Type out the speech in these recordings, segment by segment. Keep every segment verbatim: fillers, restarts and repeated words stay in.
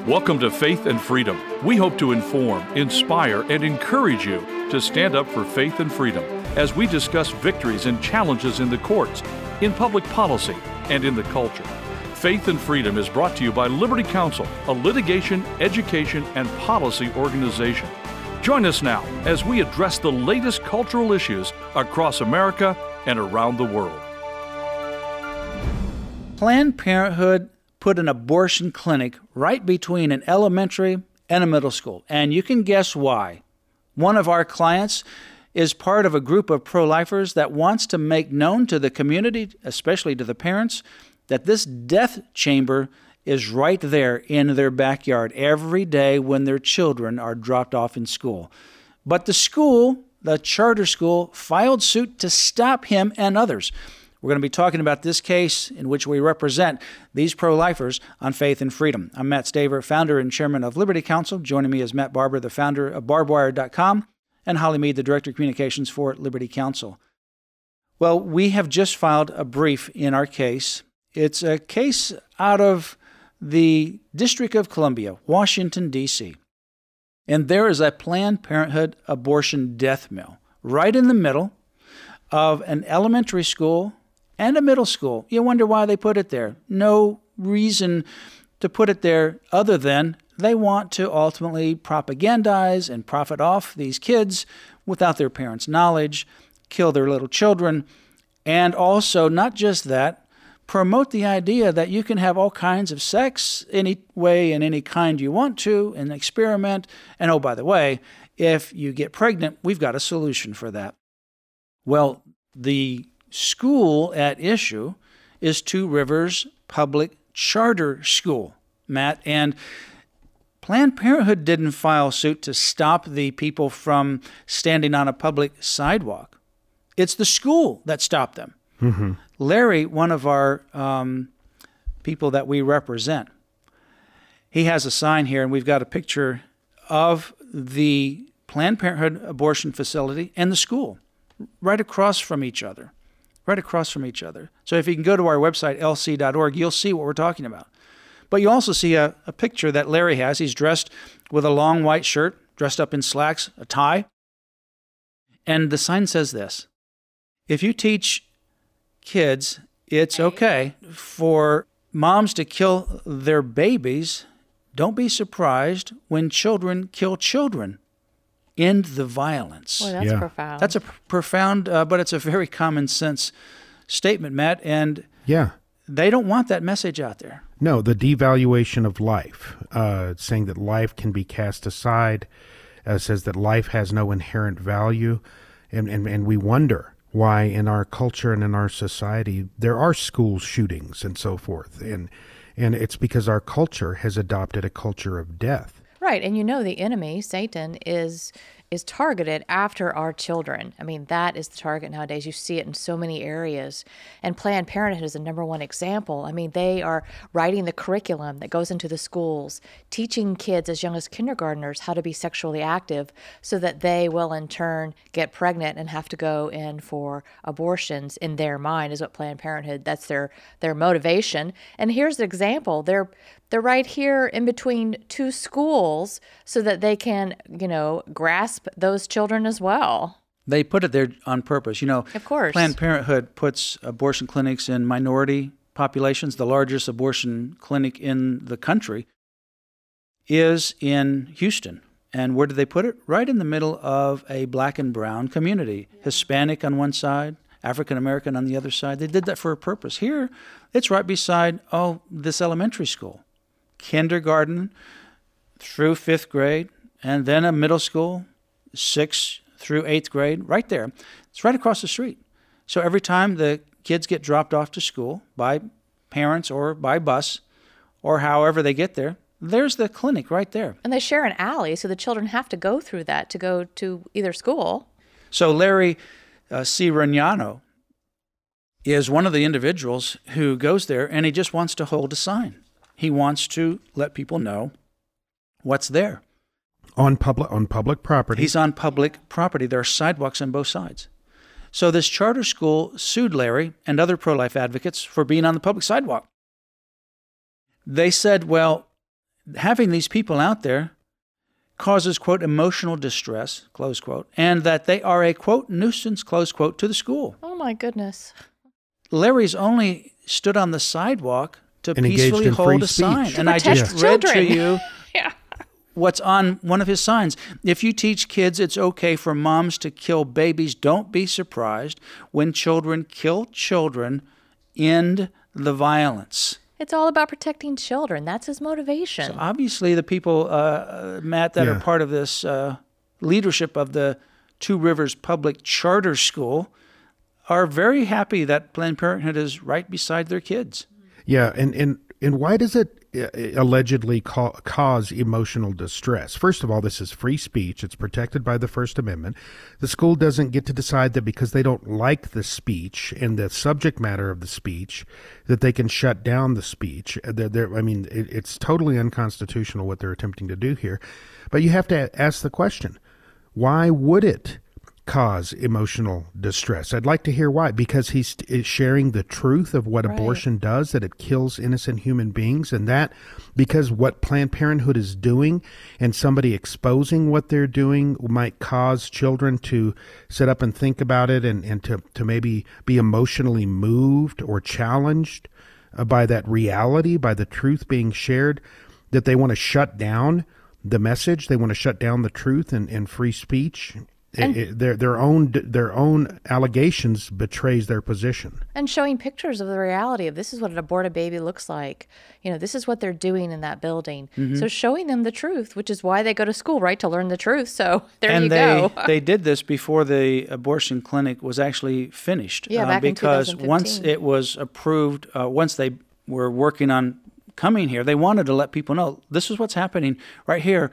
Welcome to Faith and Freedom. We hope to inform, inspire, and encourage you to stand up for faith and freedom as we discuss victories and challenges in the courts, in public policy, and in the culture. Faith and Freedom is brought to you by Liberty Counsel, a litigation, education, and policy organization. Join us now as we address the latest cultural issues across America and around the world. Planned Parenthood put an abortion clinic right between an elementary and a middle school, and you can guess why. One of our clients is part of a group of pro-lifers that wants to make known to the community, especially to the parents, that this death chamber is right there in their backyard every day when their children are dropped off in school. But the school, the charter school, filed suit to stop him and others. We're going to be talking about this case in which we represent these pro-lifers on Faith and Freedom. I'm Matt Staver, founder and chairman of Liberty Counsel. Joining me is Matt Barber, the founder of barbed wire dot com, and Holly Mead, the director of communications for Liberty Counsel. Well, we have just filed a brief in our case. It's a case out of the District of Columbia, Washington, D C And there is a Planned Parenthood abortion death mill right in the middle of an elementary school and a middle school. You wonder why they put it there. No reason to put it there other than they want to ultimately propagandize and profit off these kids without their parents' knowledge, kill their little children, and also, not just that, promote the idea that you can have all kinds of sex any way and any kind you want to and experiment. And oh, by the way, if you get pregnant, we've got a solution for that. Well, the school at issue is Two Rivers Public Charter School, Matt, and Planned Parenthood didn't file suit to stop the people from standing on a public sidewalk. It's the school that stopped them. Mm-hmm. Larry, one of our um, people that we represent, he has a sign here, and we've got a picture of the Planned Parenthood abortion facility and the school right across from each other, right across from each other. So if you can go to our website, L C dot org, you'll see what we're talking about. But you also see a, a picture that Larry has. He's dressed with a long white shirt, dressed up in slacks, a tie. And the sign says this: if you teach kids it's okay for moms to kill their babies, don't be surprised when children kill children. End the violence. Well, that's yeah. profound. That's a p- profound, uh, but it's a very common sense statement, Matt. And yeah. they don't want that message out there. No, the devaluation of life, uh, saying that life can be cast aside, uh, says that life has no inherent value. And, and, and we wonder why in our culture and in our society there are school shootings and so forth. And, and it's because our culture has adopted a culture of death. Right, and you know the enemy, Satan, is is targeted after our children. I mean, that is the target nowadays. You see it in so many areas. And Planned Parenthood is the number one example. I mean, they are writing the curriculum that goes into the schools, teaching kids as young as kindergartners how to be sexually active so that they will in turn get pregnant and have to go in for abortions in their mind is what Planned Parenthood, that's their their motivation. And here's the example. They're They're right here in between two schools so that they can, you know, grasp those children as well. They put it there on purpose. You know, of course. Planned Parenthood puts abortion clinics in minority populations. The largest abortion clinic in the country is in Houston. And where did they put it? Right in the middle of a black and brown community. Yeah. Hispanic on one side, African American on the other side. They did that for a purpose. Here, it's right beside, oh, this elementary school. Kindergarten through fifth grade, and then a middle school, sixth through eighth grade, right there. It's right across the street. So every time the kids get dropped off to school by parents or by bus, or however they get there, there's the clinic right there. And they share an alley, so the children have to go through that to go to either school. So Larry uh, Cirignano is one of the individuals who goes there, and he just wants to hold a sign. He wants to let people know what's there. On public on public property. He's on public property. There are sidewalks on both sides. So this charter school sued Larry and other pro-life advocates for being on the public sidewalk. They said, well, having these people out there causes, quote, emotional distress, close quote, and that they are a, quote, nuisance, close quote, to the school. Oh, my goodness. Larry's only stood on the sidewalk to And engaged peacefully in hold free a sign. speech. And I Protect just read to children. you Yeah. what's on one of his signs. If you teach kids it's okay for moms to kill babies, don't be surprised when children kill children. End the violence. It's all about protecting children. That's his motivation. So obviously, the people, uh, Matt, that Yeah. are part of this uh, leadership of the Two Rivers Public Charter School are very happy that Planned Parenthood is right beside their kids. Yeah, and, and, and why does it uh, allegedly ca- cause emotional distress? First of all, this is free speech. It's protected by the First Amendment. The school doesn't get to decide that because they don't like the speech and the subject matter of the speech, that they can shut down the speech. They're, they're, I mean, it, it's totally unconstitutional what they're attempting to do here. But you have to ask the question, why would it cause emotional distress? I'd like to hear why. Because he's is sharing the truth of what Right. abortion does, that it kills innocent human beings, and that because what Planned Parenthood is doing and somebody exposing what they're doing might cause children to sit up and think about it and, and to, to maybe be emotionally moved or challenged uh, by that reality, by the truth being shared, that they want to shut down the message, they want to shut down the truth and, and free speech. It, it, their their own their own allegations betrays their position. And showing pictures of the reality of this is what an aborted baby looks like. You know, this is what they're doing in that building. Mm-hmm. So showing them the truth, which is why they go to school, right, to learn the truth. So there and you they, go. they did this before the abortion clinic was actually finished. Yeah, back in because twenty fifteen. once it was approved, uh, once they were working on coming here, they wanted to let people know this is what's happening right here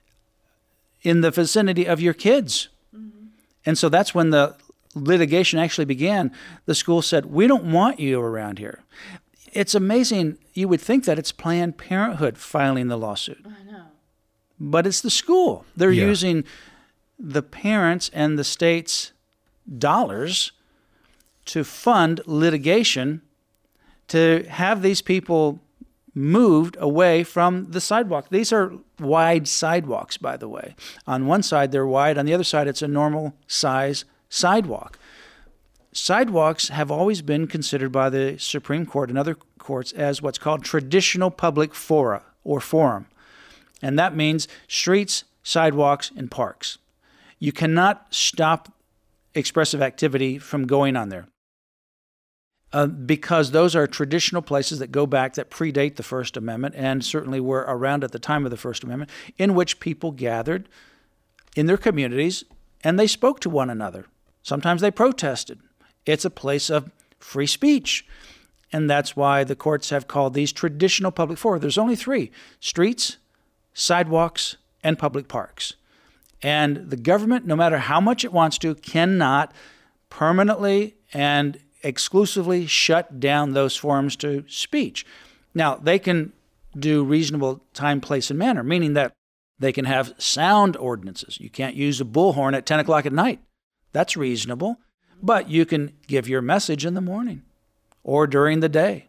in the vicinity of your kids. And so that's when the litigation actually began. The school said, we don't want you around here. It's amazing. You would think that it's Planned Parenthood filing the lawsuit. I know. But it's the school. They're Yeah. using the parents and the state's dollars to fund litigation to have these people moved away from the sidewalk. These are wide sidewalks, by the way. On one side, they're wide. On the other side, it's a normal size sidewalk. Sidewalks have always been considered by the Supreme Court and other courts as what's called traditional public fora or forum. And that means streets, sidewalks, and parks. You cannot stop expressive activity from going on there. Uh, because those are traditional places that go back, that predate the First Amendment and certainly were around at the time of the First Amendment, in which people gathered in their communities and they spoke to one another. Sometimes they protested. It's a place of free speech. And that's why the courts have called these traditional public fora. There's only three: streets, sidewalks, and public parks. And the government, no matter how much it wants to, cannot permanently and exclusively shut down those forums to speech. Now, they can do reasonable time, place, and manner, meaning that they can have sound ordinances. You can't use a bullhorn at ten o'clock at night. That's reasonable. But you can give your message in the morning or during the day.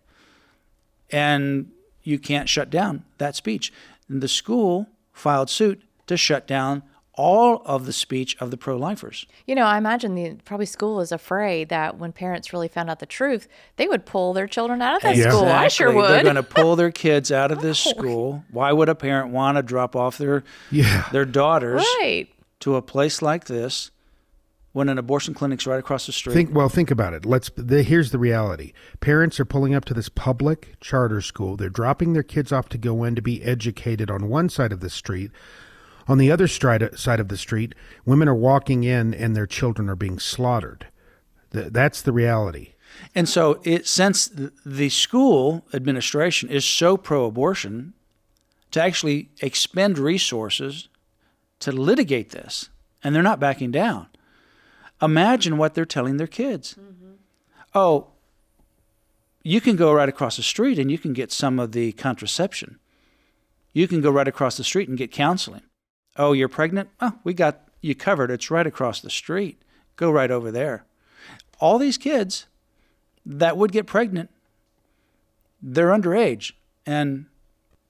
And you can't shut down that speech. And the school filed suit to shut down all of the speech of the pro-lifers. You know, I imagine the probably school is afraid that when parents really found out the truth, they would pull their children out of that Yeah. school. I sure Exactly. would. They're going to pull their kids out of this school. Why would a parent want to drop off their Yeah. their daughters Right. to a place like this when an abortion clinic's right across the street? Think well. Think about it. Let's. The, here's the reality: parents are pulling up to this public charter school. They're dropping their kids off to go in to be educated on one side of the street. On the other stride, side of the street, women are walking in and their children are being slaughtered. Th- that's the reality. And so, it, since the school administration is so pro-abortion, to actually expend resources to litigate this, and they're not backing down. Imagine what they're telling their kids. Mm-hmm. Oh, you can go right across the street and you can get some of the contraception. You can go right across the street and get counseling. Oh, you're pregnant? Oh, we got you covered. It's right across the street. Go right over there. All these kids that would get pregnant, they're underage. And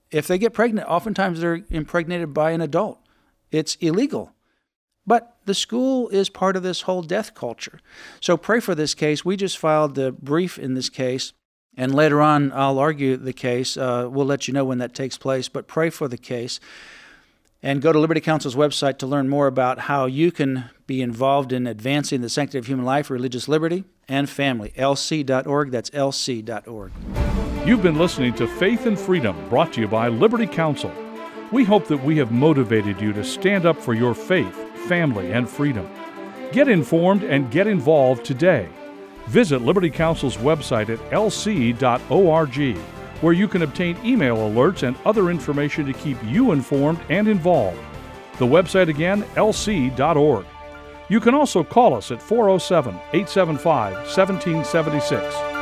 if they get pregnant, oftentimes they're impregnated by an adult. It's illegal. But the school is part of this whole death culture. So pray for this case. We just filed the brief in this case, and later on I'll argue the case. Uh, we'll let you know when that takes place, but pray for the case. And go to Liberty Counsel's website to learn more about how you can be involved in advancing the sanctity of human life, religious liberty, and family. L C dot org. That's L C dot org. You've been listening to Faith and Freedom, brought to you by Liberty Counsel. We hope that we have motivated you to stand up for your faith, family, and freedom. Get informed and get involved today. Visit Liberty Counsel's website at L C dot org, where you can obtain email alerts and other information to keep you informed and involved. The website again, L C dot org. You can also call us at four oh seven, eight seven five, one seven seven six.